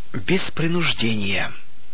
Без принуждения.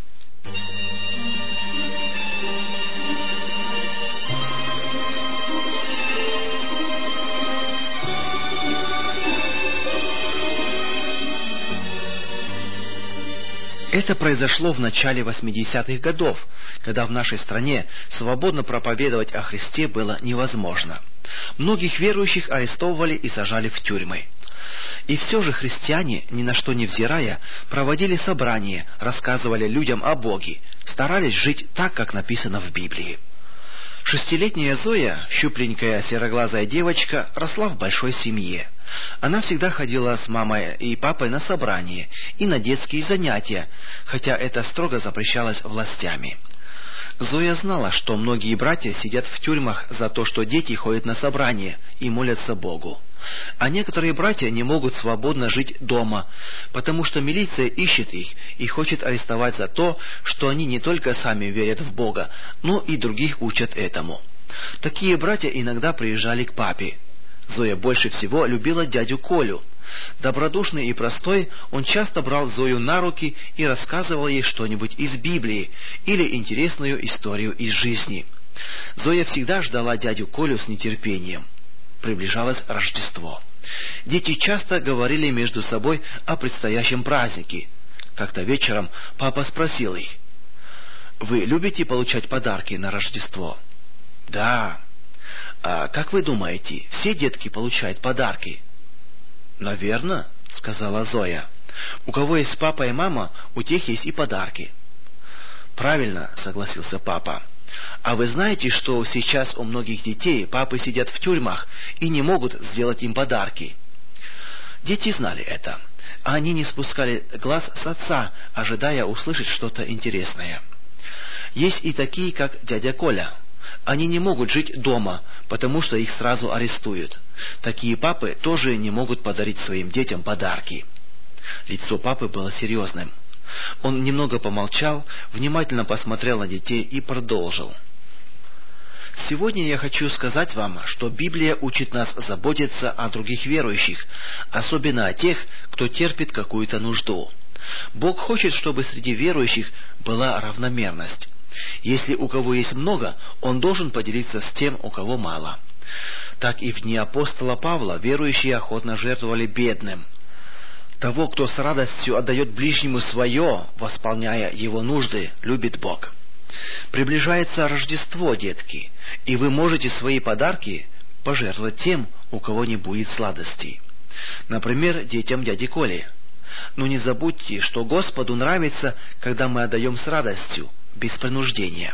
Это произошло в начале 80-х годов, когда в нашей стране свободно проповедовать о Христе было невозможно. Многих верующих арестовывали и сажали в тюрьмы. И все же христиане, ни на что не взирая, проводили собрания, рассказывали людям о Боге, старались жить так, как написано в Библии. 6-летняя Зоя, щупленькая сероглазая девочка, росла в большой семье. Она всегда ходила с мамой и папой на собрания и на детские занятия, хотя это строго запрещалось властями. Зоя знала, что многие братья сидят в тюрьмах за то, что дети ходят на собрания и молятся Богу. А некоторые братья не могут свободно жить дома, потому что милиция ищет их и хочет арестовать за то, что они не только сами верят в Бога, но и других учат этому. Такие братья иногда приезжали к папе. Зоя больше всего любила дядю Колю. Добродушный и простой, он часто брал Зою на руки и рассказывал ей что-нибудь из Библии или интересную историю из жизни. Зоя всегда ждала дядю Колю с нетерпением. Приближалось Рождество. Дети часто говорили между собой о предстоящем празднике. Как-то вечером папа спросил их: «Вы любите получать подарки на Рождество?» «Да». «А как вы думаете, все детки получают подарки?» «Наверно», — сказала Зоя. «У кого есть папа и мама, у тех есть и подарки». «Правильно», — согласился папа. «А вы знаете, что сейчас у многих детей папы сидят в тюрьмах и не могут сделать им подарки?» Дети знали это. Они не спускали глаз с отца, ожидая услышать что-то интересное. Есть и такие, как дядя Коля. Они не могут жить дома, потому что их сразу арестуют. Такие папы тоже не могут подарить своим детям подарки. Лицо папы было серьезным. Он немного помолчал, внимательно посмотрел на детей и продолжил. «Сегодня я хочу сказать вам, что Библия учит нас заботиться о других верующих, особенно о тех, кто терпит какую-то нужду. Бог хочет, чтобы среди верующих была равномерность. Если у кого есть много, он должен поделиться с тем, у кого мало. Так и в дни апостола Павла верующие охотно жертвовали бедным. Того, кто с радостью отдает ближнему свое, восполняя его нужды, любит Бог. Приближается Рождество, детки, и вы можете свои подарки пожертвовать тем, у кого не будет сладостей. Например, детям дяди Коли. Но не забудьте, что Господу нравится, когда мы отдаем с радостью, без принуждения».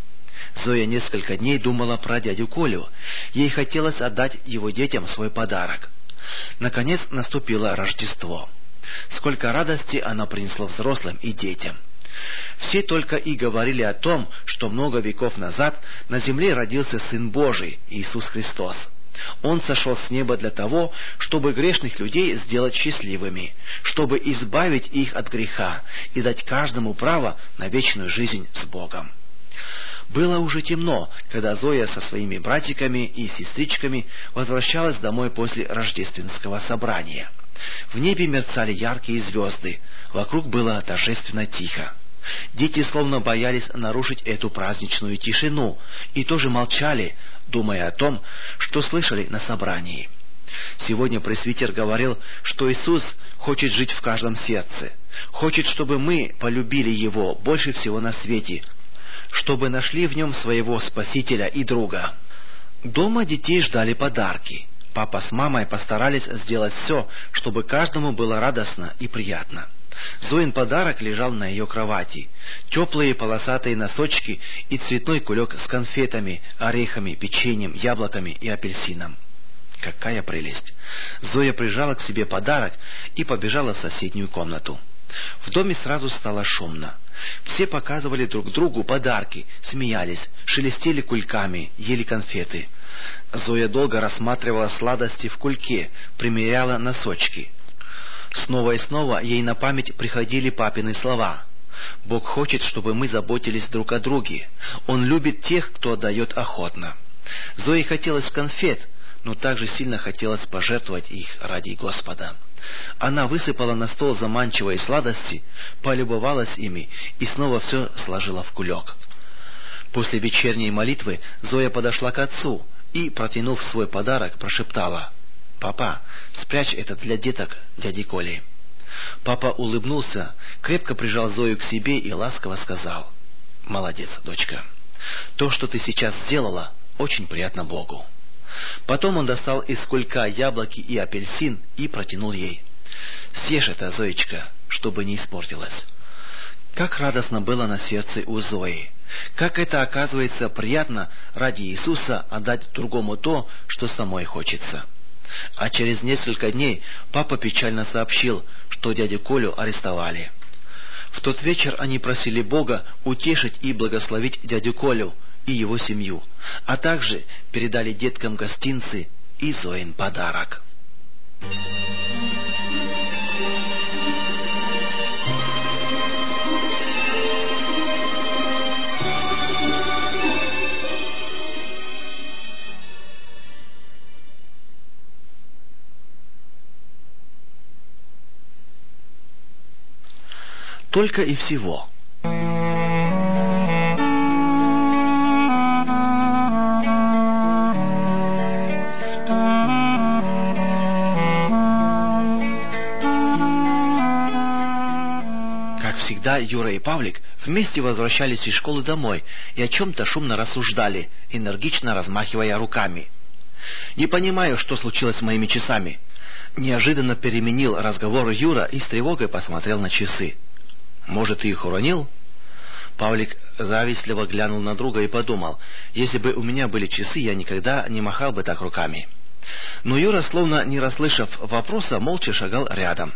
Зоя несколько дней думала про дядю Колю. Ей хотелось отдать его детям свой подарок. Наконец наступило Рождество. Сколько радости оно принесло взрослым и детям. Все только и говорили о том, что много веков назад на земле родился Сын Божий, Иисус Христос. Он сошел с неба для того, чтобы грешных людей сделать счастливыми, чтобы избавить их от греха и дать каждому право на вечную жизнь с Богом. Было уже темно, когда Зоя со своими братиками и сестричками возвращалась домой после рождественского собрания. В небе мерцали яркие звезды, вокруг было торжественно тихо. Дети словно боялись нарушить эту праздничную тишину и тоже молчали, думая о том, что слышали на собрании. Сегодня пресвитер говорил, что Иисус хочет жить в каждом сердце, хочет, чтобы мы полюбили Его больше всего на свете, чтобы нашли в Нем своего Спасителя и друга. Дома детей ждали подарки. Папа с мамой постарались сделать все, чтобы каждому было радостно и приятно. Зоин подарок лежал на ее кровати. Теплые полосатые носочки и цветной кулек с конфетами, орехами, печеньем, яблоками и апельсином. Какая прелесть! Зоя прижала к себе подарок и побежала в соседнюю комнату. В доме сразу стало шумно. Все показывали друг другу подарки, смеялись, шелестели кульками, ели конфеты. Зоя долго рассматривала сладости в кульке, примеряла носочки. Снова и снова ей на память приходили папины слова. «Бог хочет, чтобы мы заботились друг о друге. Он любит тех, кто отдает охотно». Зое хотелось конфет, но также сильно хотелось пожертвовать их ради Господа. Она высыпала на стол заманчивые сладости, полюбовалась ими и снова все сложила в кулек. После вечерней молитвы Зоя подошла к отцу и, протянув свой подарок, прошептала: «Папа, спрячь это для деток дяди Коли». Папа улыбнулся, крепко прижал Зою к себе и ласково сказал: «Молодец, дочка. То, что ты сейчас сделала, очень приятно Богу». Потом он достал из кулька яблоки и апельсин и протянул ей. «Съешь это, Зоечка, чтобы не испортилось». Как радостно было на сердце у Зои! Как это, оказывается, приятно ради Иисуса отдать другому то, что самой хочется. А через несколько дней папа печально сообщил, что дядю Колю арестовали. В тот вечер они просили Бога утешить и благословить дядю Колю и его семью, а также передали деткам гостинцы и Зоин подарок. Только и всего. Как всегда, Юра и Павлик вместе возвращались из школы домой и о чем-то шумно рассуждали, энергично размахивая руками. «Не понимаю, что случилось с моими часами». Неожиданно переменил разговор Юра и с тревогой посмотрел на часы. «Может, ты их уронил?» Павлик завистливо глянул на друга и подумал: если бы у меня были часы, я никогда не махал бы так руками. Но Юра, словно не расслышав вопроса, молча шагал рядом.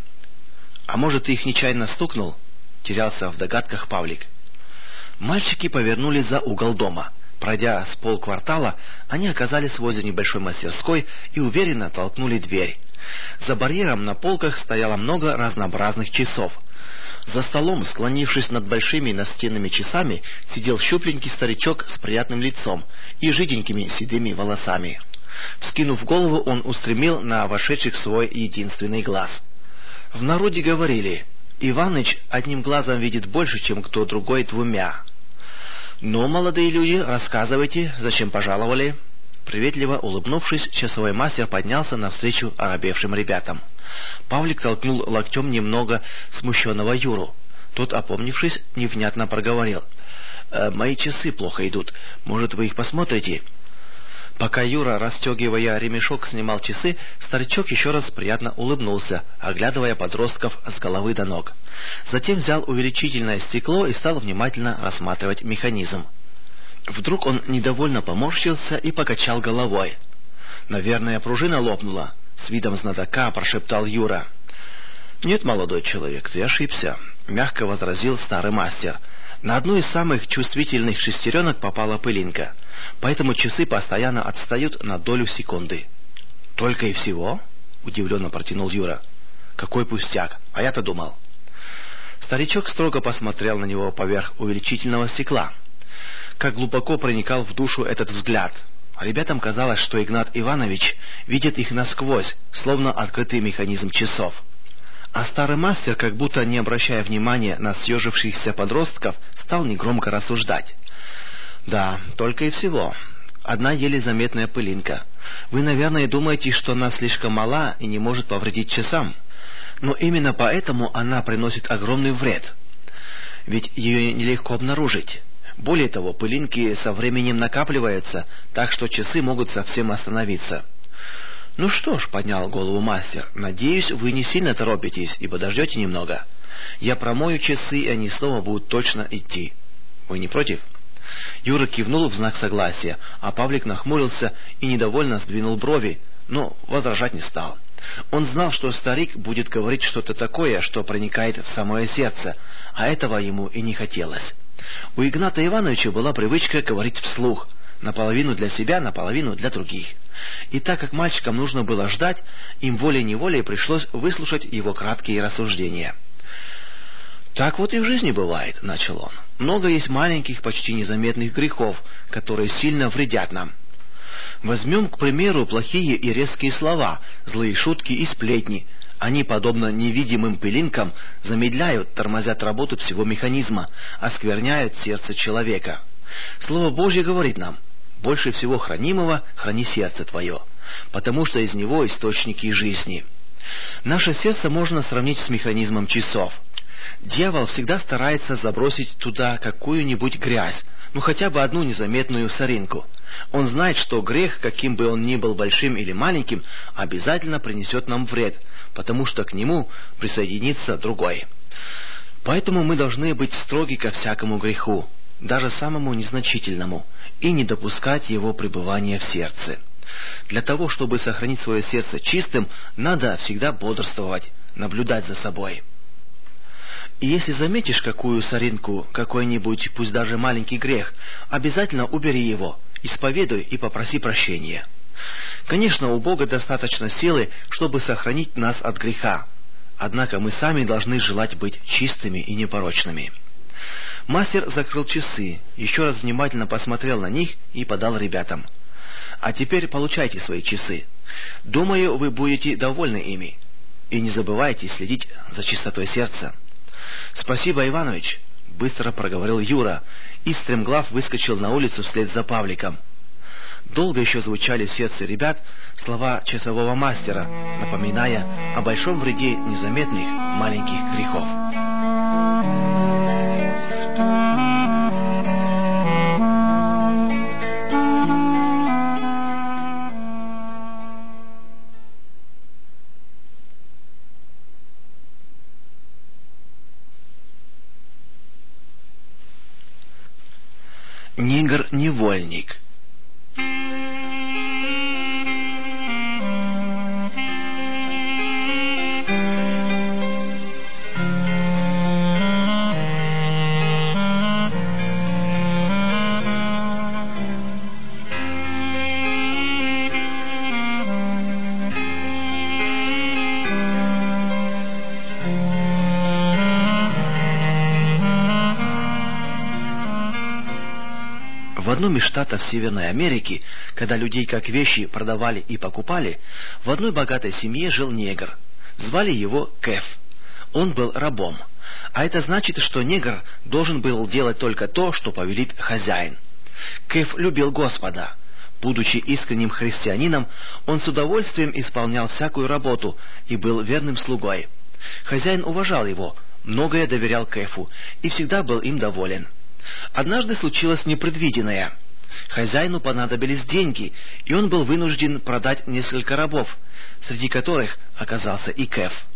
«А может, ты их нечаянно стукнул?» — терялся в догадках Павлик. Мальчики повернули за угол дома. Пройдя с полквартала, они оказались возле небольшой мастерской и уверенно толкнули дверь. За барьером на полках стояло много разнообразных часов. За столом, склонившись над большими настенными часами, сидел щупленький старичок с приятным лицом и жиденькими седыми волосами. Вскинув голову, он устремил на вошедших свой единственный глаз. В народе говорили: «Иваныч одним глазом видит больше, чем кто другой двумя». «Ну, молодые люди, рассказывайте, зачем пожаловали?» Приветливо улыбнувшись, часовой мастер поднялся навстречу оробевшим ребятам. Павлик толкнул локтем немного смущенного Юру. Тот, опомнившись, невнятно проговорил: «Мои часы плохо идут. Может, вы их посмотрите?» Пока Юра, расстегивая ремешок, снимал часы, старичок еще раз приятно улыбнулся, оглядывая подростков с головы до ног. Затем взял увеличительное стекло и стал внимательно рассматривать механизм. Вдруг он недовольно поморщился и покачал головой. «Наверное, пружина лопнула», — с видом знатока прошептал Юра. «Нет, молодой человек, ты ошибся», — мягко возразил старый мастер. «На одну из самых чувствительных шестеренок попала пылинка, поэтому часы постоянно отстают на долю секунды». «Только и всего?» — удивленно протянул Юра. «Какой пустяк, а я-то думал». Старичок строго посмотрел на него поверх увеличительного стекла. Как глубоко проникал в душу этот взгляд! Ребятам казалось, что Игнат Иванович видит их насквозь, словно открытый механизм часов. А старый мастер, как будто не обращая внимания на съежившихся подростков, стал негромко рассуждать. «Да, только и всего. Одна еле заметная пылинка. Вы, наверное, думаете, что она слишком мала и не может повредить часам. Но именно поэтому она приносит огромный вред. Ведь ее нелегко обнаружить. Более того, пылинки со временем накапливаются, так что часы могут совсем остановиться». «Ну что ж», — поднял голову мастер, — «надеюсь, вы не сильно торопитесь и подождете немного. Я промою часы, и они снова будут точно идти. Вы не против?» Юра кивнул в знак согласия, а Павлик нахмурился и недовольно сдвинул брови, но возражать не стал. Он знал, что старик будет говорить что-то такое, что проникает в самое сердце, а этого ему и не хотелось. У Игната Ивановича была привычка говорить вслух, наполовину для себя, наполовину для других. И так как мальчикам нужно было ждать, им волей-неволей пришлось выслушать его краткие рассуждения. «Так вот и в жизни бывает», — начал он. «Много есть маленьких, почти незаметных грехов, которые сильно вредят нам. Возьмем, к примеру, плохие и резкие слова, злые шутки и сплетни. Они, подобно невидимым пылинкам, замедляют, тормозят работу всего механизма, оскверняют сердце человека. Слово Божье говорит нам: «Больше всего хранимого храни сердце твое, потому что из него источники жизни». Наше сердце можно сравнить с механизмом часов. Дьявол всегда старается забросить туда какую-нибудь грязь, хотя бы одну незаметную соринку. Он знает, что грех, каким бы он ни был большим или маленьким, обязательно принесет нам вред, потому что к нему присоединится другой. Поэтому мы должны быть строги ко всякому греху, даже самому незначительному, и не допускать его пребывания в сердце. Для того, чтобы сохранить свое сердце чистым, надо всегда бодрствовать, наблюдать за собой. И если заметишь какую соринку, какой-нибудь, пусть даже маленький грех, обязательно убери его, исповедуй и попроси прощения. Конечно, у Бога достаточно силы, чтобы сохранить нас от греха. Однако мы сами должны желать быть чистыми и непорочными. Мастер закрыл часы, еще раз внимательно посмотрел на них и подал ребятам: «А теперь получайте свои часы. Думаю, вы будете довольны ими. И не забывайте следить за чистотой сердца». «Спасибо, Иванович», — быстро проговорил Юра, и стремглав выскочил на улицу вслед за Павликом. Долго еще звучали в сердце ребят слова часового мастера, напоминая о большом вреде незаметных маленьких грехов. Негр-невольник. В одном из штатов Северной Америки, когда людей как вещи продавали и покупали, в одной богатой семье жил негр. Звали его Кеф. Он был рабом. А это значит, что негр должен был делать только то, что повелит хозяин. Кеф любил Господа. Будучи искренним христианином, он с удовольствием исполнял всякую работу и был верным слугой. Хозяин уважал его, многое доверял Кефу и всегда был им доволен. Однажды случилось непредвиденное. Хозяину понадобились деньги, и он был вынужден продать несколько рабов, среди которых оказался и Кеф.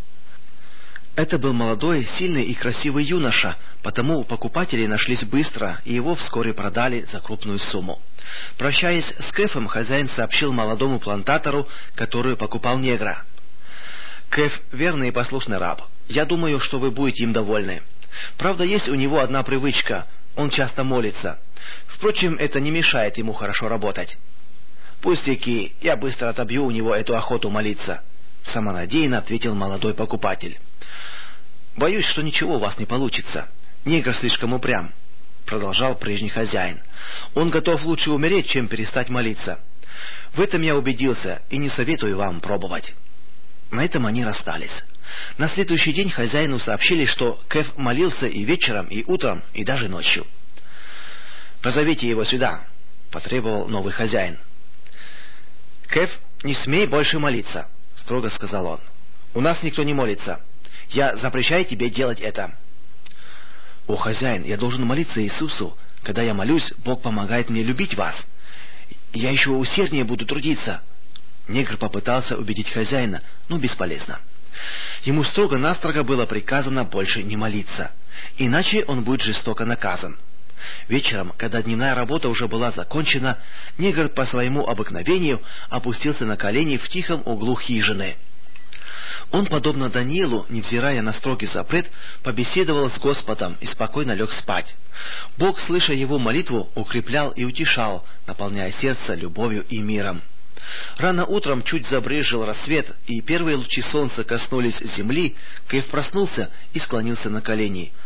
Это был молодой, сильный и красивый юноша, потому покупатели нашлись быстро, и его вскоре продали за крупную сумму. Прощаясь с Кефом, хозяин сообщил молодому плантатору, который покупал негра: «Кеф — верный и послушный раб. Я думаю, что вы будете им довольны. Правда, есть у него одна привычка — он часто молится. Впрочем, это не мешает ему хорошо работать». «Пустяки, я быстро отобью у него эту охоту молиться», — самонадеянно ответил молодой покупатель. «Боюсь, что ничего у вас не получится. Негр слишком упрям», — продолжал прежний хозяин. «Он готов лучше умереть, чем перестать молиться. В этом я убедился и не советую вам пробовать». На этом они расстались. На следующий день хозяину сообщили, что Кеф молился и вечером, и утром, и даже ночью. «Позовите его сюда», — потребовал новый хозяин. «Кеф, не смей больше молиться», — строго сказал он. «У нас никто не молится. Я запрещаю тебе делать это». «О, хозяин, я должен молиться Иисусу. Когда я молюсь, Бог помогает мне любить вас. Я еще усерднее буду трудиться». Негр попытался убедить хозяина, но бесполезно. Ему строго-настрого было приказано больше не молиться, иначе он будет жестоко наказан. Вечером, когда дневная работа уже была закончена, негр по своему обыкновению опустился на колени в тихом углу хижины. Он, подобно Даниилу, невзирая на строгий запрет, побеседовал с Господом и спокойно лег спать. Бог, слыша его молитву, укреплял и утешал, наполняя сердце любовью и миром. Рано утром чуть забрезжил рассвет, и первые лучи солнца коснулись земли. Кеф проснулся и склонился на колени.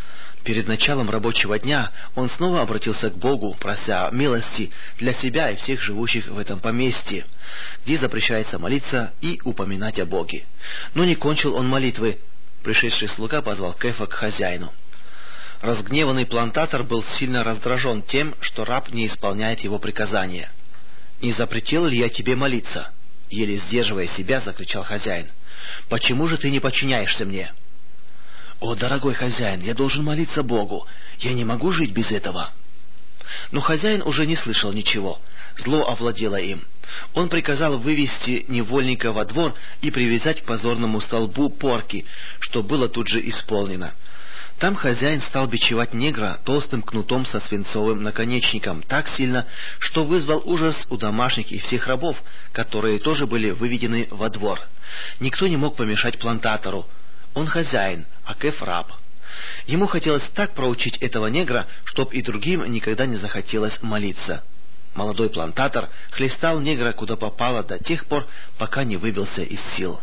Перед началом рабочего дня он снова обратился к Богу, прося милости для себя и всех живущих в этом поместье, где запрещается молиться и упоминать о Боге. Но не кончил он молитвы. Пришедший слуга позвал Кефа к хозяину. Разгневанный плантатор был сильно раздражен тем, что раб не исполняет его приказания. «Не запретил ли я тебе молиться?» — еле сдерживая себя, закричал хозяин. «Почему же ты не подчиняешься мне?» «О, дорогой хозяин, я должен молиться Богу. Я не могу жить без этого». Но хозяин уже не слышал ничего. Зло овладело им. Он приказал вывести невольника во двор и привязать к позорному столбу порки, что было тут же исполнено. Там хозяин стал бичевать негра толстым кнутом со свинцовым наконечником так сильно, что вызвал ужас у домашних и всех рабов, которые тоже были выведены во двор. Никто не мог помешать плантатору. Он хозяин, а Кеф раб. Ему хотелось так проучить этого негра, чтоб и другим никогда не захотелось молиться. Молодой плантатор хлестал негра куда попало до тех пор, пока не выбился из сил.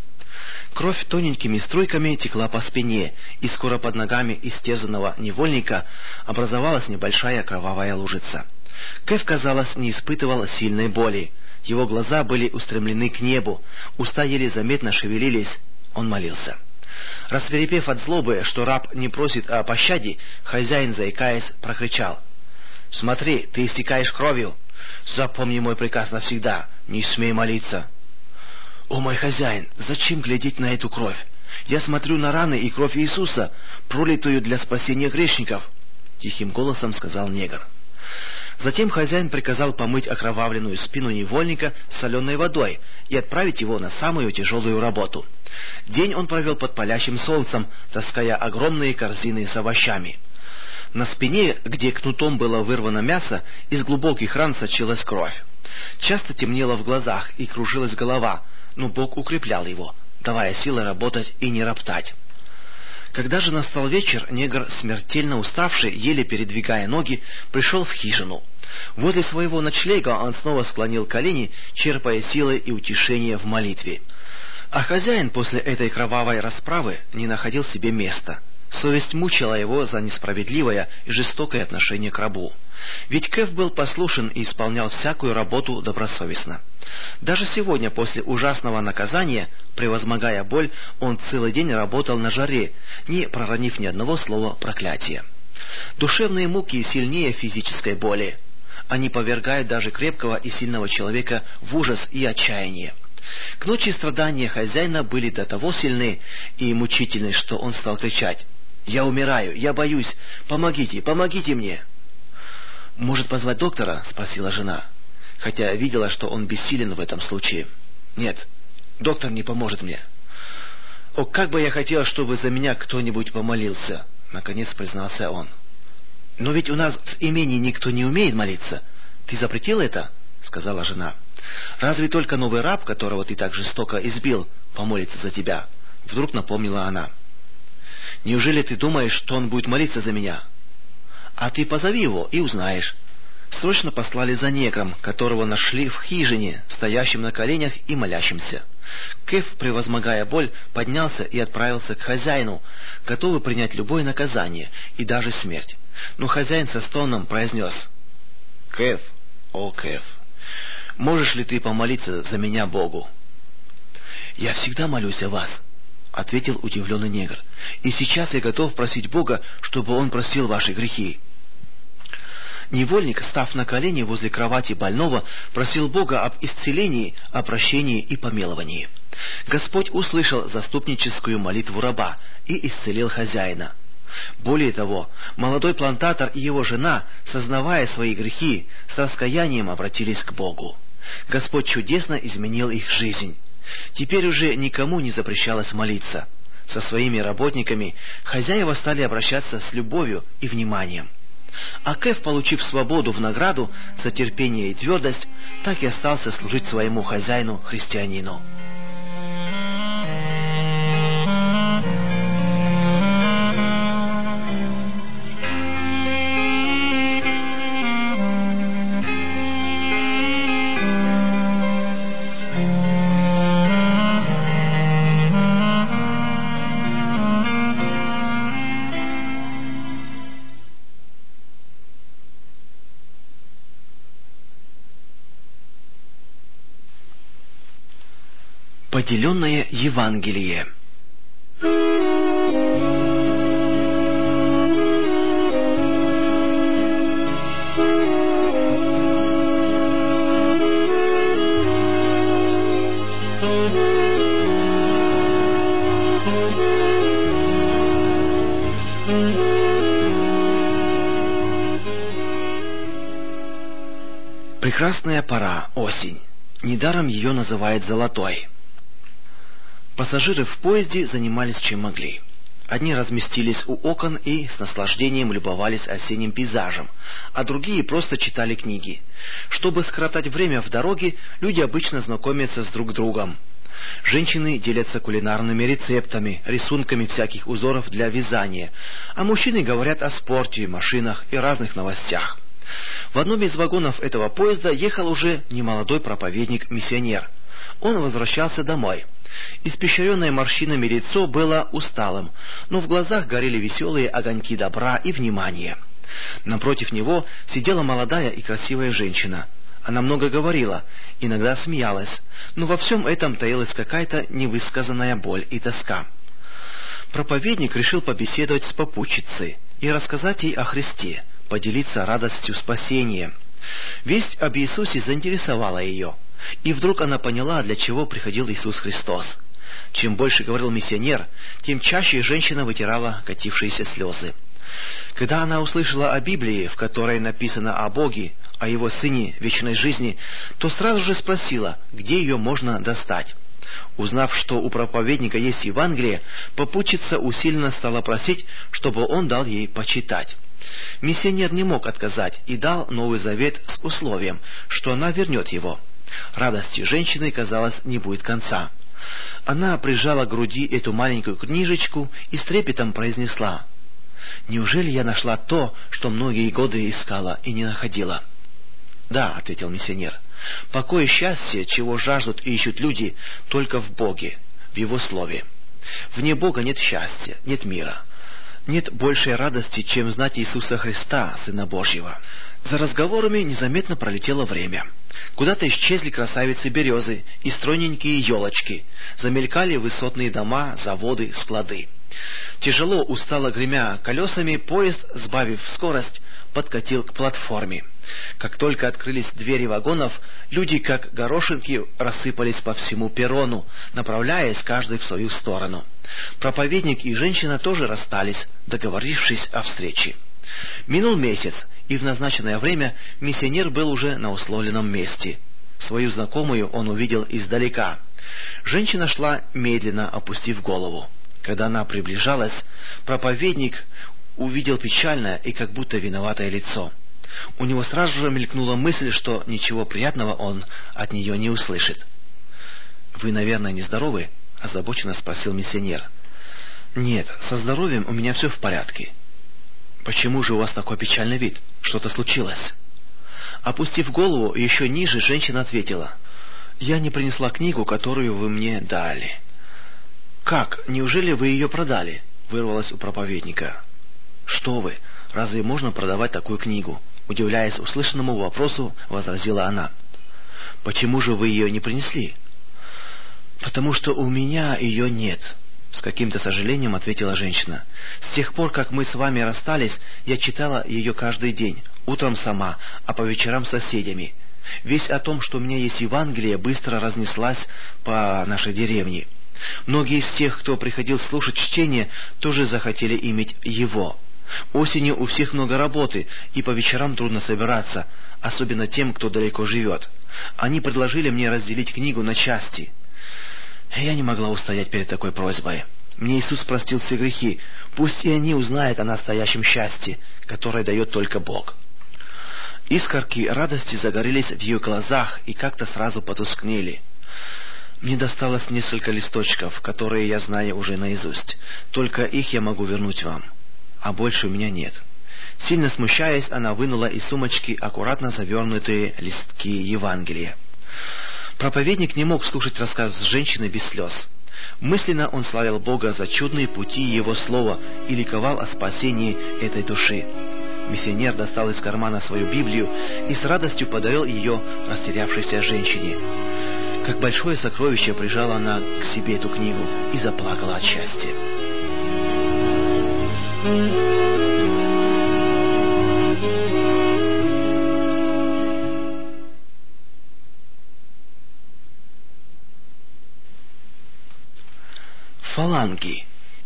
Кровь тоненькими струйками текла по спине, и скоро под ногами истерзанного невольника образовалась небольшая кровавая лужица. Кеф, казалось, не испытывал сильной боли. Его глаза были устремлены к небу, уста еле заметно шевелились. Он молился. Рассвирепев от злобы, что раб не просит о пощаде, хозяин, заикаясь, прокричал: «Смотри, ты истекаешь кровью! Запомни мой приказ навсегда, не смей молиться!» «О, мой хозяин, зачем глядеть на эту кровь? Я смотрю на раны и кровь Иисуса, пролитую для спасения грешников!» — тихим голосом сказал негр. Затем хозяин приказал помыть окровавленную спину невольника соленой водой и отправить его на самую тяжелую работу. День он провел под палящим солнцем, таская огромные корзины с овощами. На спине, где кнутом было вырвано мясо, из глубоких ран сочилась кровь. Часто темнело в глазах и кружилась голова, но Бог укреплял его, давая силы работать и не роптать. Когда же настал вечер, негр, смертельно уставший, еле передвигая ноги, пришел в хижину. Возле своего ночлега он снова склонил колени, черпая силы и утешение в молитве. А хозяин после этой кровавой расправы не находил себе места. Совесть мучила его за несправедливое и жестокое отношение к рабу. Ведь Кеф был послушен и исполнял всякую работу добросовестно. Даже сегодня, после ужасного наказания, превозмогая боль, он целый день работал на жаре, не проронив ни одного слова проклятия. Душевные муки сильнее физической боли. Они повергают даже крепкого и сильного человека в ужас и отчаяние. К ночи страдания хозяина были до того сильны и мучительны, что он стал кричать: «Я умираю, я боюсь, помогите, помогите мне!» «Может, позвать доктора?» — спросила жена, хотя видела, что он бессилен в этом случае. «Нет, доктор не поможет мне». «О, как бы я хотел, чтобы за меня кто-нибудь помолился!» — наконец признался он. «Но ведь у нас в имении никто не умеет молиться. Ты запретил это?» — сказала жена. «Разве только новый раб, которого ты так жестоко избил, помолится за тебя?» — вдруг напомнила она. «Неужели ты думаешь, что он будет молиться за меня? А ты позови его и узнаешь». Срочно послали за негром, которого нашли в хижине, стоящим на коленях и молящимся. Кеф, превозмогая боль, поднялся и отправился к хозяину, готовый принять любое наказание и даже смерть. Но хозяин со стоном произнес: «Кеф, о Кеф, можешь ли ты помолиться за меня Богу?» «Я всегда молюсь о вас», — ответил удивленный негр, «и сейчас я готов просить Бога, чтобы Он простил ваши грехи». Невольник, став на колени возле кровати больного, просил Бога об исцелении, о прощении и помиловании. Господь услышал заступническую молитву раба и исцелил хозяина. Более того, молодой плантатор и его жена, сознавая свои грехи, с раскаянием обратились к Богу. Господь чудесно изменил их жизнь. Теперь уже никому не запрещалось молиться. Со своими работниками хозяева стали обращаться с любовью и вниманием. А Кеф, получив свободу в награду за терпение и твердость, так и остался служить своему хозяину-христианину. Поделенное Евангелие. Прекрасная пора, осень. Недаром ее называют золотой. Пассажиры в поезде занимались чем могли. Одни разместились у окон и с наслаждением любовались осенним пейзажем, а другие просто читали книги. Чтобы скоротать время в дороге, люди обычно знакомятся с друг другом. Женщины делятся кулинарными рецептами, рисунками всяких узоров для вязания, а мужчины говорят о спорте, машинах и разных новостях. В одном из вагонов этого поезда ехал уже немолодой проповедник-миссионер. Он возвращался домой. Испещренное морщинами лицо было усталым, но в глазах горели веселые огоньки добра и внимания. Напротив него сидела молодая и красивая женщина. Она много говорила, иногда смеялась, но во всем этом таилась какая-то невысказанная боль и тоска. Проповедник решил побеседовать с попутчицей и рассказать ей о Христе, поделиться радостью спасения. Весть об Иисусе заинтересовала ее, и вдруг она поняла, для чего приходил Иисус Христос. Чем больше говорил миссионер, тем чаще женщина вытирала катившиеся слезы. Когда она услышала о Библии, в которой написано о Боге, о Его Сыне вечной жизни, то сразу же спросила, где ее можно достать. Узнав, что у проповедника есть Евангелие, попутчица усиленно стала просить, чтобы он дал ей почитать. Миссионер не мог отказать и дал Новый Завет с условием, что она вернет его. Радости женщины, казалось, не будет конца. Она прижала к груди эту маленькую книжечку и с трепетом произнесла: «Неужели я нашла то, что многие годы искала и не находила?» «Да», — ответил миссионер, — «покой и счастье, чего жаждут и ищут люди, только в Боге, в Его Слове. Вне Бога нет счастья, нет мира. Нет большей радости, чем знать Иисуса Христа, Сына Божьего». За разговорами незаметно пролетело время. Куда-то исчезли красавицы-березы и стройненькие елочки. Замелькали высотные дома, заводы, склады. Тяжело, устало гремя колесами, поезд, сбавив скорость, подкатил к платформе. Как только открылись двери вагонов, люди, как горошинки, рассыпались по всему перрону, направляясь каждый в свою сторону. Проповедник и женщина тоже расстались, договорившись о встрече. Минул месяц, и в назначенное время миссионер был уже на условленном месте. Свою знакомую он увидел издалека. Женщина шла медленно, опустив голову. Когда она приближалась, проповедник увидел печальное и как будто виноватое лицо. У него сразу же мелькнула мысль, что ничего приятного он от нее не услышит. «Вы, наверное, нездоровы?» — озабоченно спросил миссионер. «Нет, со здоровьем у меня все в порядке». «Почему же у вас такой печальный вид? Что-то случилось?» Опустив голову еще ниже, женщина ответила: «Я не принесла книгу, которую вы мне дали». «Как? Неужели вы ее продали?» — вырвалось у проповедника. «Что вы? Разве можно продавать такую книгу?» — удивляясь услышанному вопросу, возразила она. «Почему же вы ее не принесли?» «Потому что у меня ее нет», — с каким-то сожалением ответила женщина. «С тех пор, как мы с вами расстались, я читала ее каждый день, утром сама, а по вечерам с соседями. Весть о том, что у меня есть Евангелие, быстро разнеслась по нашей деревне. Многие из тех, кто приходил слушать чтение, тоже захотели иметь его. Осенью у всех много работы, и по вечерам трудно собираться, особенно тем, кто далеко живет. Они предложили мне разделить книгу на части. Я не могла устоять перед такой просьбой. Мне Иисус простил все грехи, пусть и они узнают о настоящем счастье, которое дает только Бог». Искорки радости загорелись в ее глазах и как-то сразу потускнели. «Мне досталось несколько листочков, которые я знаю уже наизусть. Только их я могу вернуть вам, а больше у меня нет». Сильно смущаясь, она вынула из сумочки аккуратно завернутые листки Евангелия. Проповедник не мог слушать рассказ женщины без слез. Мысленно он славил Бога за чудные пути Его Слова и ликовал о спасении этой души. Миссионер достал из кармана свою Библию и с радостью подарил ее растерявшейся женщине. Как большое сокровище прижала она к себе эту книгу и заплакала от счастья. Фаланги.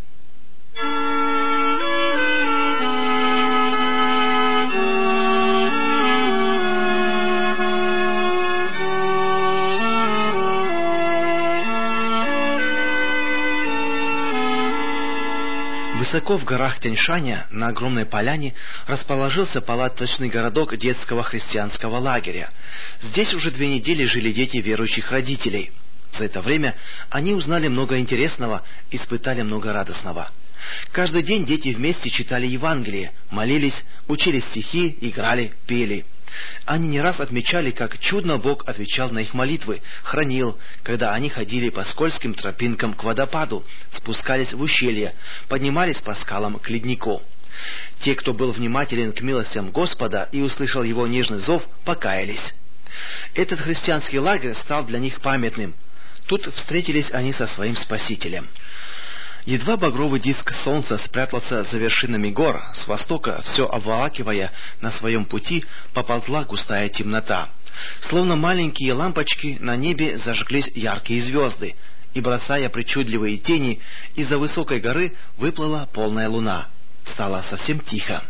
Высоко в горах Тяньшаня, на огромной поляне, расположился палаточный городок детского христианского лагеря. Здесь уже 2 недели жили дети верующих родителей. За это время они узнали много интересного, испытали много радостного. Каждый день дети вместе читали Евангелие, молились, учили стихи, играли, пели. Они не раз отмечали, как чудно Бог отвечал на их молитвы, хранил, когда они ходили по скользким тропинкам к водопаду, спускались в ущелье, поднимались по скалам к леднику. Те, кто был внимателен к милостям Господа и услышал Его нежный зов, покаялись. Этот христианский лагерь стал для них памятным. Тут встретились они со своим Спасителем. Едва багровый диск солнца спрятался за вершинами гор, с востока, все обволакивая, на своем пути поползла густая темнота. Словно маленькие лампочки на небе зажглись яркие звезды, и, бросая причудливые тени, из-за высокой горы выплыла полная луна. Стало совсем тихо.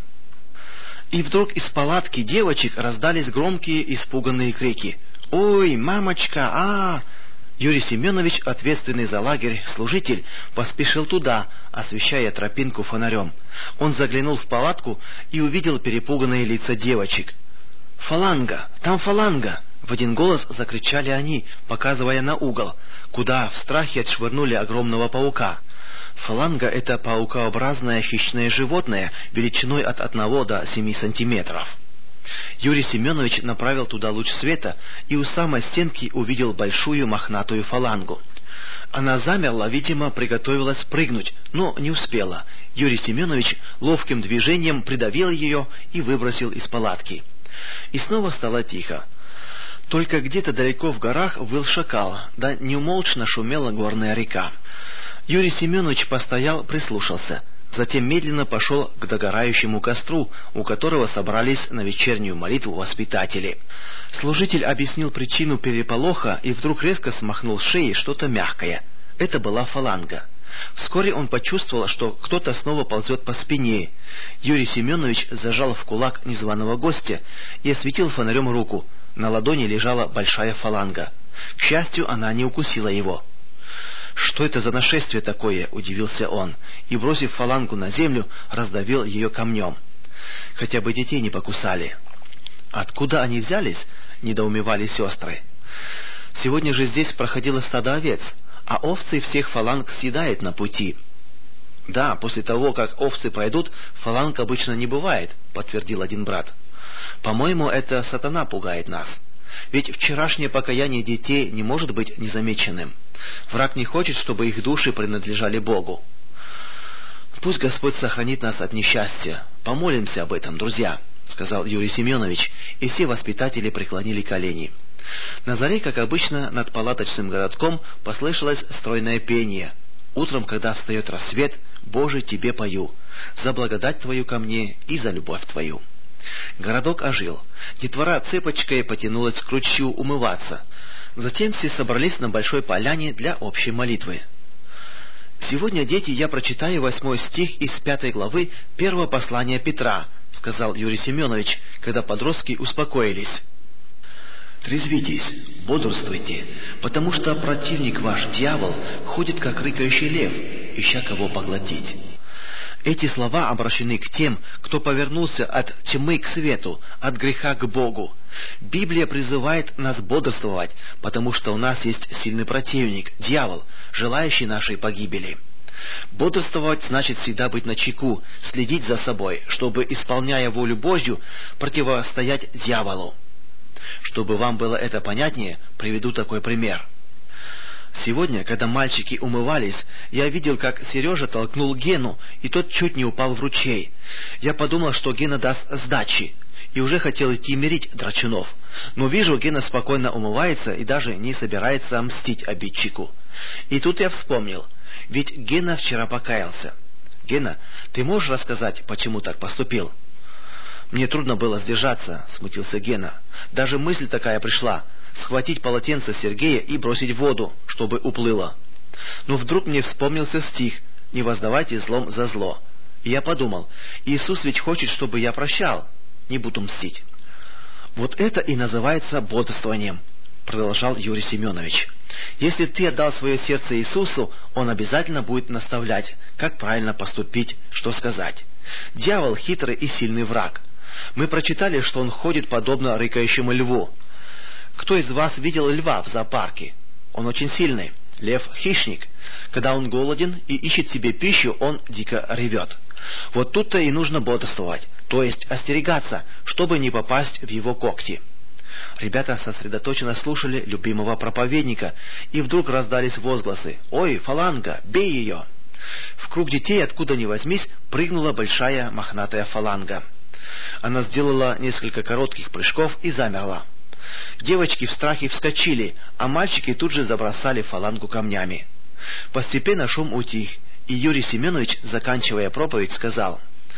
И вдруг из палатки девочек раздались громкие испуганные крики. «Ой, мамочка, а!» Юрий Семенович, ответственный за лагерь служитель, поспешил туда, освещая тропинку фонарем. Он заглянул в палатку и увидел перепуганные лица девочек. «Фаланга! Там фаланга!» — в один голос закричали они, показывая на угол, куда в страхе отшвырнули огромного паука. Фаланга — это паукообразное хищное животное, величиной от 1 до 7 сантиметров. Юрий Семенович направил туда луч света и у самой стенки увидел большую мохнатую фалангу. Она замерла, видимо, приготовилась прыгнуть, но не успела. Юрий Семенович ловким движением придавил ее и выбросил из палатки. И снова стало тихо. Только где-то далеко в горах выл шакал, да неумолчно шумела горная река. Юрий Семенович постоял, прислушался. Затем медленно пошел к догорающему костру, у которого собрались на вечернюю молитву воспитатели. Служитель объяснил причину переполоха и вдруг резко смахнул с шеи что-то мягкое. Это была фаланга. Вскоре он почувствовал, что кто-то снова ползет по спине. Юрий Семенович зажал в кулак незваного гостя и осветил фонарем руку. На ладони лежала большая фаланга. К счастью, она не укусила его. «Что это за нашествие такое?» — удивился он, и, бросив фалангу на землю, раздавил ее камнем. «Хотя бы детей не покусали». «Откуда они взялись?» — недоумевали сестры. «Сегодня же здесь проходило стадо овец, а овцы всех фаланг съедает на пути». «Да, после того, как овцы пройдут, фаланг обычно не бывает», — подтвердил один брат. «По-моему, это сатана пугает нас. Ведь вчерашнее покаяние детей не может быть незамеченным. Враг не хочет, чтобы их души принадлежали Богу». «Пусть Господь сохранит нас от несчастья. Помолимся об этом, друзья», — сказал Юрий Семенович, и все воспитатели преклонили колени. На заре, как обычно, над палаточным городком послышалось стройное пение. «Утром, когда встает рассвет, Боже, Тебе пою, за благодать Твою ко мне и за любовь Твою». Городок ожил. Детвора цепочкой потянулась к ручью умываться. Затем все собрались на большой поляне для общей молитвы. «Сегодня, дети, я прочитаю 8 стих из 5 главы 1 послания Петра», — сказал Юрий Семенович, когда подростки успокоились. «Трезвитесь, бодрствуйте, потому что противник ваш, дьявол, ходит как рыкающий лев, ища кого поглотить». Эти слова обращены к тем, кто повернулся от тьмы к свету, от греха к Богу. Библия призывает нас бодрствовать, потому что у нас есть сильный противник, дьявол, желающий нашей погибели. Бодрствовать значит всегда быть начеку, следить за собой, чтобы, исполняя волю Божью, противостоять дьяволу. Чтобы вам было это понятнее, приведу такой пример. Сегодня, когда мальчики умывались, я видел, как Сережа толкнул Гену, и тот чуть не упал в ручей. Я подумал, что Гена даст сдачи, и уже хотел идти мирить драчунов. Но вижу, Гена спокойно умывается и даже не собирается мстить обидчику. И тут я вспомнил, ведь Гена вчера покаялся. Гена, ты можешь рассказать, почему так поступил? Мне трудно было сдержаться, смутился Гена. Даже мысль такая пришла — схватить полотенце Сергея и бросить в воду, чтобы уплыло. Но вдруг мне вспомнился стих «Не воздавайте злом за зло». И я подумал, Иисус ведь хочет, чтобы я прощал, не буду мстить. Вот это и называется бодрствованием, продолжал Юрий Семенович. Если ты отдал свое сердце Иисусу, Он обязательно будет наставлять, как правильно поступить, что сказать. Дьявол — хитрый и сильный враг. Мы прочитали, что он ходит подобно рыкающему льву. Кто из вас видел льва в зоопарке? Он очень сильный. Лев — хищник. Когда он голоден и ищет себе пищу, он дико ревет. Вот тут-то и нужно бодрствовать, то есть остерегаться, чтобы не попасть в его когти. Ребята сосредоточенно слушали любимого проповедника, и вдруг раздались возгласы: «Ой, фаланга, бей ее!» В круг детей, откуда ни возьмись, прыгнула большая мохнатая фаланга. Она сделала несколько коротких прыжков и замерла. Девочки в страхе вскочили, а мальчики тут же забросали фалангу камнями. Постепенно шум утих, и Юрий Семенович, заканчивая проповедь, сказал: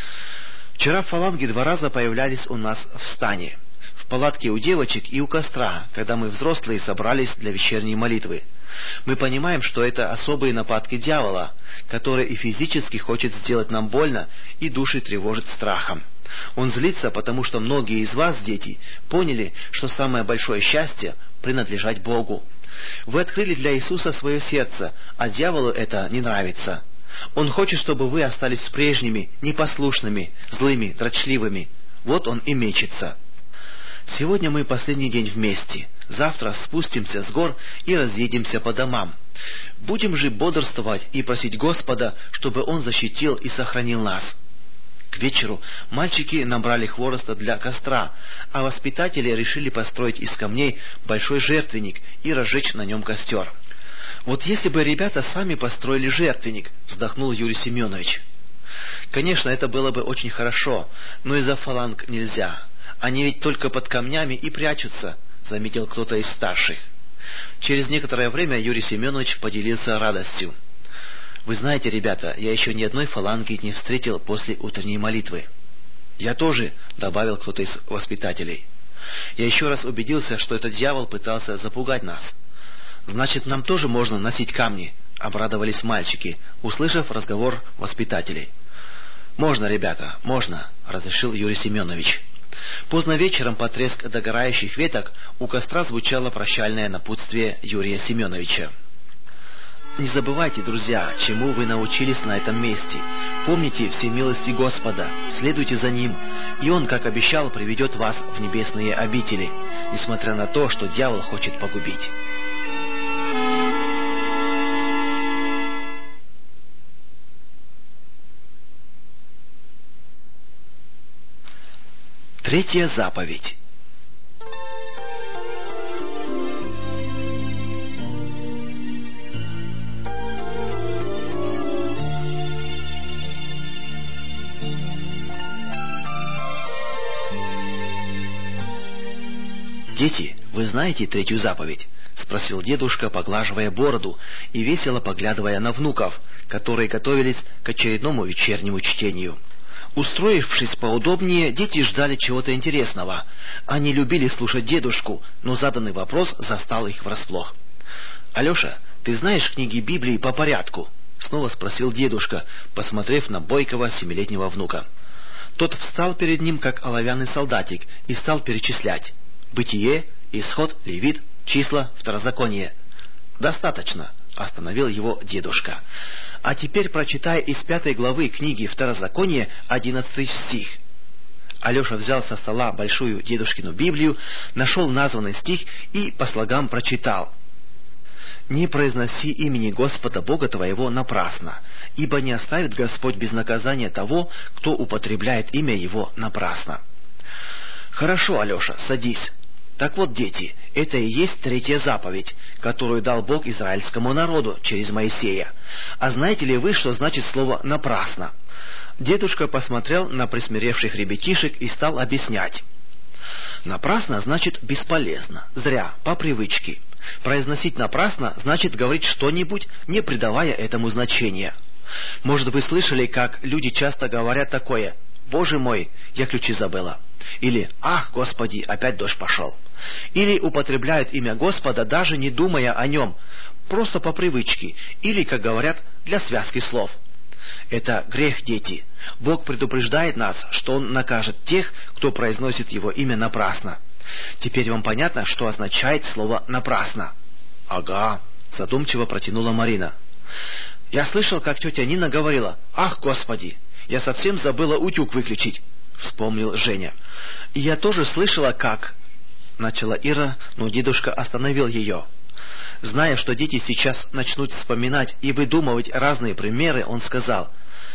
«Вчера фаланги 2 раза появлялись у нас в стане. В палатке у девочек и у костра, когда мы, взрослые, собрались для вечерней молитвы. Мы понимаем, что это особые нападки дьявола, который и физически хочет сделать нам больно, и души тревожит страхом. Он злится, потому что многие из вас, дети, поняли, что самое большое счастье — принадлежать Богу. Вы открыли для Иисуса свое сердце, а дьяволу это не нравится. Он хочет, чтобы вы остались прежними, непослушными, злыми, дрочливыми. Вот он и мечется. Сегодня мы последний день вместе. Завтра спустимся с гор и разъедемся по домам. Будем же бодрствовать и просить Господа, чтобы Он защитил и сохранил нас». К вечеру мальчики набрали хвороста для костра, а воспитатели решили построить из камней большой жертвенник и разжечь на нем костер. «Вот если бы ребята сами построили жертвенник», — вздохнул Юрий Семенович. «Конечно, это было бы очень хорошо, но из-за фаланг нельзя. Они ведь только под камнями и прячутся», — заметил кто-то из старших. Через некоторое время Юрий Семенович поделился радостью. «Вы знаете, ребята, я еще ни одной фаланги не встретил после утренней молитвы». «Я тоже», — добавил кто-то из воспитателей. «Я еще раз убедился, что этот дьявол пытался запугать нас». «Значит, нам тоже можно носить камни», — обрадовались мальчики, услышав разговор воспитателей. «Можно, ребята, можно», — разрешил Юрий Семенович. Поздно вечером под треск догорающих веток у костра звучало прощальное напутствие Юрия Семеновича. «Не забывайте, друзья, чему вы научились на этом месте. Помните все милости Господа, следуйте за Ним, и Он, как обещал, приведет вас в небесные обители, несмотря на то, что дьявол хочет погубить». Третья заповедь. «Дети, вы знаете третью заповедь?» — спросил дедушка, поглаживая бороду и весело поглядывая на внуков, которые готовились к очередному вечернему чтению. Устроившись поудобнее, дети ждали чего-то интересного. Они любили слушать дедушку, но заданный вопрос застал их врасплох. «Алеша, ты знаешь книги Библии по порядку?» — снова спросил дедушка, посмотрев на бойкого 7-летнего внука. Тот встал перед ним, как оловянный солдатик, и стал перечислять: Бытие, Исход, Левит, Числа, Второзаконие. «Достаточно», — остановил его дедушка. «А теперь прочитай из 5 главы книги Второзакония 11 стих». Алеша взял со стола большую дедушкину Библию, нашел названный стих и по слогам прочитал: «Не произноси имени Господа Бога твоего напрасно, ибо не оставит Господь без наказания того, кто употребляет имя Его напрасно». «Хорошо, Алеша, садись. Так вот, дети, это и есть третья заповедь, которую дал Бог израильскому народу через Моисея. А знаете ли вы, что значит слово «напрасно»?» Дедушка посмотрел на присмиревших ребятишек и стал объяснять. Напрасно значит бесполезно, зря, по привычке. Произносить напрасно значит говорить что-нибудь, не придавая этому значения. Может, вы слышали, как люди часто говорят такое: «Боже мой, я ключи забыла». Или «Ах, Господи, опять дождь пошел». Или употребляют имя Господа, даже не думая о нем, просто по привычке, или, как говорят, для связки слов. Это грех, дети. Бог предупреждает нас, что Он накажет тех, кто произносит Его имя напрасно. Теперь вам понятно, что означает слово «напрасно»? — Ага, — задумчиво протянула Марина. — Я слышал, как тетя Нина говорила: «Ах, Господи, я совсем забыла утюг выключить», — вспомнил Женя. — И я тоже слышала, как... — начала Ира, но дедушка остановил ее. Зная, что дети сейчас начнут вспоминать и выдумывать разные примеры, он сказал: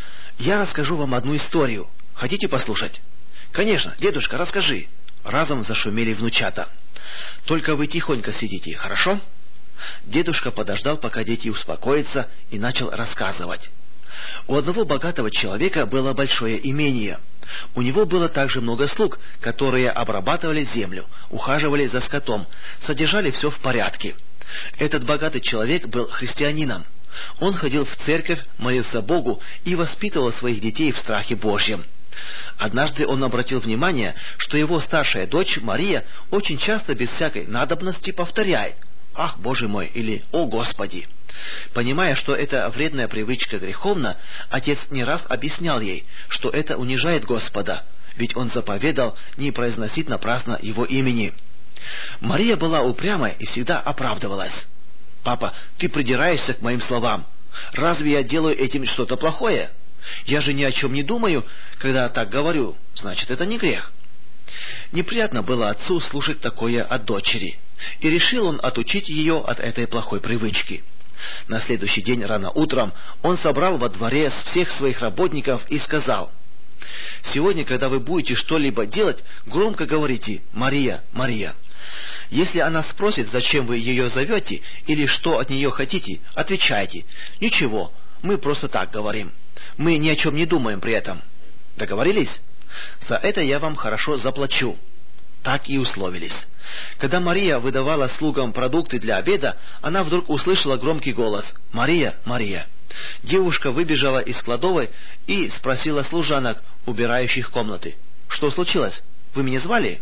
«Я расскажу вам одну историю. Хотите послушать?» «Конечно, дедушка, расскажи!» Разом зашумели внучата. «Только вы тихонько сидите, хорошо?» Дедушка подождал, пока дети успокоятся, и начал рассказывать. У одного богатого человека было большое имение. У него было также много слуг, которые обрабатывали землю, ухаживали за скотом, содержали все в порядке. Этот богатый человек был христианином. Он ходил в церковь, молился Богу и воспитывал своих детей в страхе Божьем. Однажды он обратил внимание, что его старшая дочь Мария очень часто без всякой надобности повторяет: «Ах, Боже мой!» или «О, Господи!». Понимая, что эта вредная привычка греховна, отец не раз объяснял ей, что это унижает Господа, ведь он заповедал не произносить напрасно его имени. Мария была упрямой и всегда оправдывалась: «Папа, ты придираешься к моим словам. Разве я делаю этим что-то плохое? Я же ни о чем не думаю, когда так говорю, значит, это не грех». Неприятно было отцу слушать такое от дочери, и решил он отучить ее от этой плохой привычки. На следующий день рано утром он собрал во дворе всех своих работников и сказал: «Сегодня, когда вы будете что-либо делать, громко говорите: «Мария, Мария». Если она спросит, зачем вы ее зовете или что от нее хотите, отвечайте: «Ничего, мы просто так говорим. Мы ни о чем не думаем при этом». Договорились? За это я вам хорошо заплачу». Так и условились. Когда Мария выдавала слугам продукты для обеда, она вдруг услышала громкий голос: «Мария, Мария». Девушка выбежала из кладовой и спросила служанок, убирающих комнаты: «Что случилось? Вы меня звали?»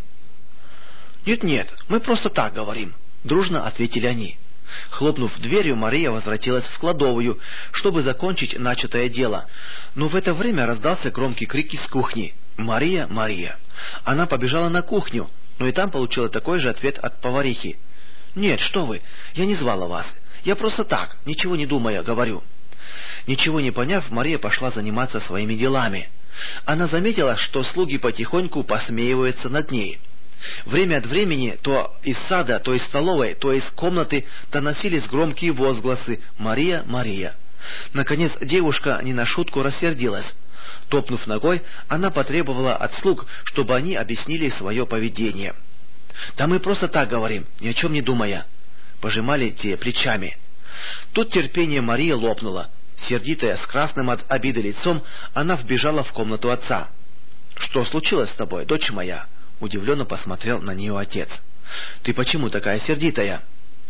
«Нет-нет, мы просто так говорим», — дружно ответили они. Хлопнув дверью, Мария возвратилась в кладовую, чтобы закончить начатое дело. Но в это время раздался громкий крик из кухни: «Мария, Мария!». Она побежала на кухню, но и там получила такой же ответ от поварихи: «Нет, что вы, я не звала вас. Я просто так, ничего не думая, говорю». Ничего не поняв, Мария пошла заниматься своими делами. Она заметила, что слуги потихоньку посмеиваются над ней. Время от времени то из сада, то из столовой, то из комнаты доносились громкие возгласы: «Мария, Мария!». Наконец девушка не на шутку рассердилась. Топнув ногой, она потребовала от слуг, чтобы они объяснили свое поведение. «Да мы просто так говорим, ни о чем не думая», — пожимали те плечами. Тут терпение Марии лопнуло. Сердитая, с красным от обиды лицом, она вбежала в комнату отца. «Что случилось с тобой, дочь моя?» — удивленно посмотрел на нее отец. «Ты почему такая сердитая?»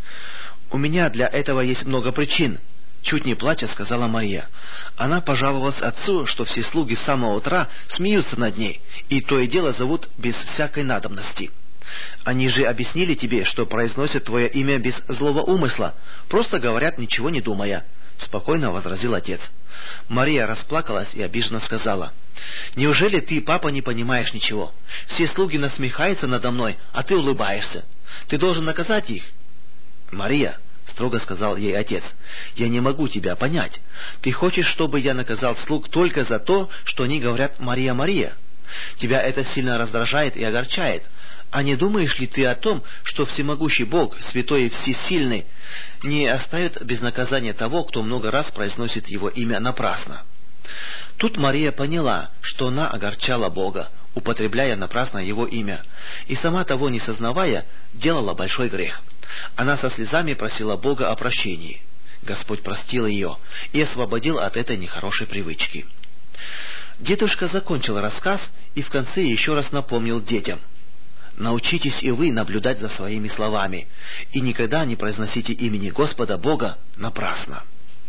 «У меня для этого есть много причин», — чуть не плача сказала Мария. Она пожаловалась отцу, что все слуги с самого утра смеются над ней, и то и дело зовут без всякой надобности. «Они же объяснили тебе, что произносят твое имя без злого умысла, просто говорят, ничего не думая», — спокойно возразил отец. Мария расплакалась и обиженно сказала: «Неужели ты, папа, не понимаешь ничего? Все слуги насмехаются надо мной, а ты улыбаешься. Ты должен наказать их». «Мария», — строго сказал ей отец, — «я не могу тебя понять. Ты хочешь, чтобы я наказал слуг только за то, что они говорят «Мария, Мария»? Тебя это сильно раздражает и огорчает. А не думаешь ли ты о том, что всемогущий Бог, святой и всесильный, не оставит без наказания того, кто много раз произносит его имя напрасно?» Тут Мария поняла, что она огорчала Бога, употребляя напрасно его имя, и сама того не сознавая, делала большой грех. Она со слезами просила Бога о прощении. Господь простил ее и освободил от этой нехорошей привычки. Дедушка закончил рассказ и в конце еще раз напомнил детям: Научитесь и вы наблюдать за своими словами, и никогда не произносите имени Господа Бога напрасно.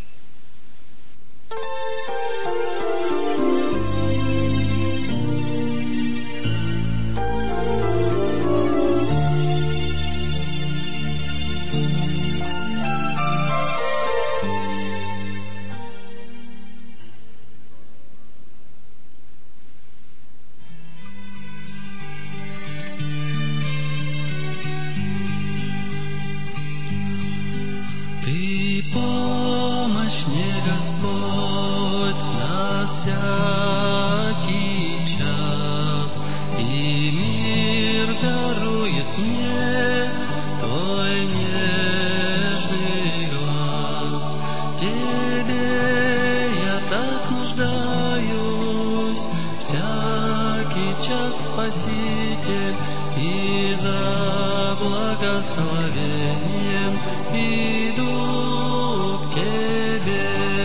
Ты помощь мне, Господь, на всякий час, и мир дарует мне Твой нежный глаз. В Тебе я так нуждаюсь, всякий час, Спаситель, и за благословением иду к Тебе.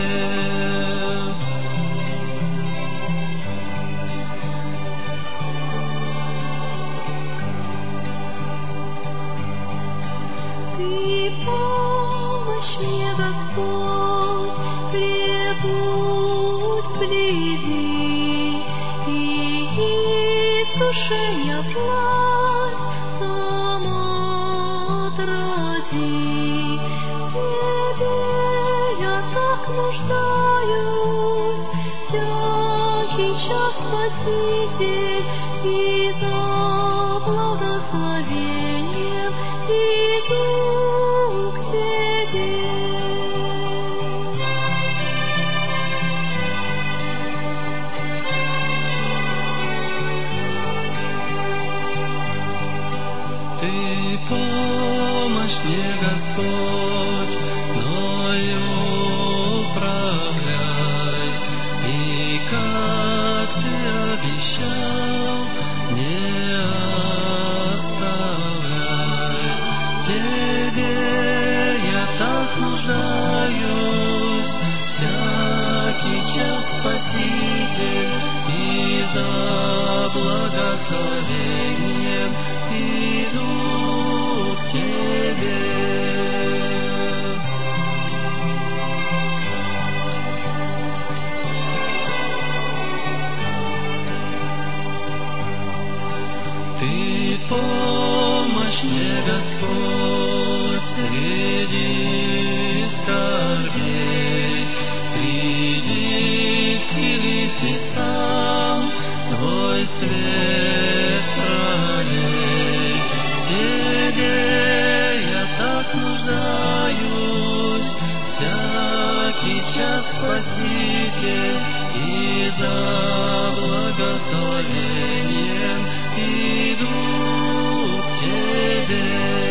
Ты помощь мне, Господь, пребудь вблизи, и искушения власть сама отрази. В Тебе я так нуждаюсь, всякий час, Спаситель, и за благословением иду к Тебе. Ты помощь мне, Господь, мною управляй, и как Ты обещал, не оставляй. В Тебе я так нуждаюсь, всякий час, Спаситель, и за благословением иду к Тебе. Ты помощь мне, Господь, среди скорбей, приди, вселись и сам Твой свет пролей. В Тебе я так нуждаюсь, всякий час, Спаситель, и за благословением иду к Тебе.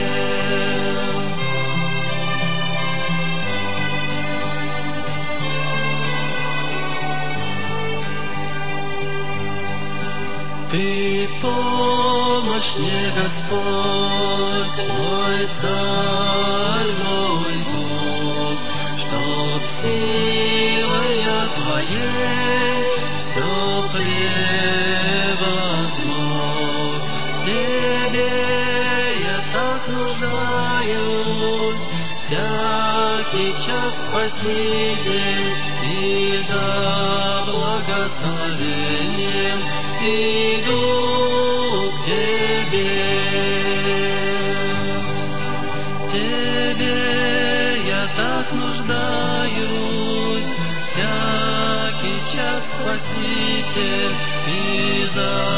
Ты помощь мне, Господь, мой Царь, мой Бог, чтоб силой Твоей все превозмог. В Тебе я так нуждаюсь, всякий час, Спаситель, и за благословением иду к Тебе. В Тебе я так нуждаюсь, всякий час, Спаситель, и за